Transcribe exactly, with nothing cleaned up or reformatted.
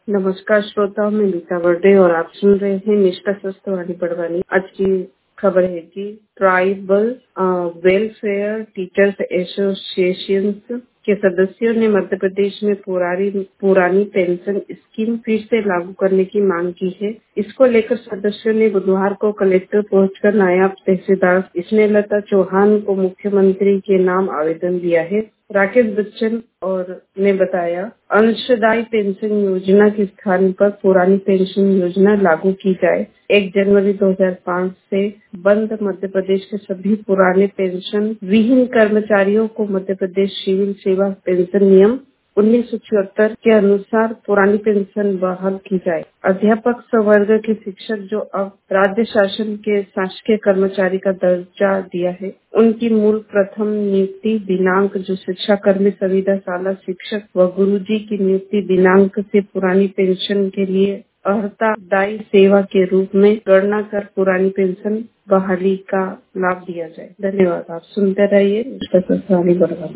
नमस्कार श्रोताओं, मैं नीता वर्डे और आप सुन रहे हैं निष्ठा स्वस्थवाणी बड़वानी। आज की खबर है कि ट्राइबल वेलफेयर टीचर्स एसोसिएशन के सदस्यों ने मध्य प्रदेश में पुरानी पुरानी पेंशन स्कीम फिर से लागू करने की मांग की है। इसको लेकर सदस्यों ने बुधवार को कलेक्टर पहुंचकर नायब तहसीलदार स्नेहलता चौहान को मुख्यमंत्री के नाम आवेदन दिया है। राकेश बच्चन और ने बताया, अंशदायी पेंशन योजना के स्थान पर पुरानी पेंशन योजना लागू की जाए। एक जनवरी दो हज़ार पाँच से बंद मध्य प्रदेश के सभी पुराने पेंशन विहीन कर्मचारियों को मध्य प्रदेश सिविल सेवा पेंशन नियम उन्नीस सौ चौहत्तर के अनुसार पुरानी पेंशन बहाल की जाए। अध्यापक संवर्ग के शिक्षक जो अब राज्य शासन के शासकीय कर्मचारी का दर्जा दिया है, उनकी मूल प्रथम नियुक्ति दिनांक जो शिक्षा कर्मी संविदा शाला शिक्षक व गुरुजी की नियुक्ति दिनांक से पुरानी पेंशन के लिए अर्हतादायी सेवा के रूप में गणना कर पुरानी पेंशन बहाली का लाभ दिया जाए। धन्यवाद। आप सुनते रहिए।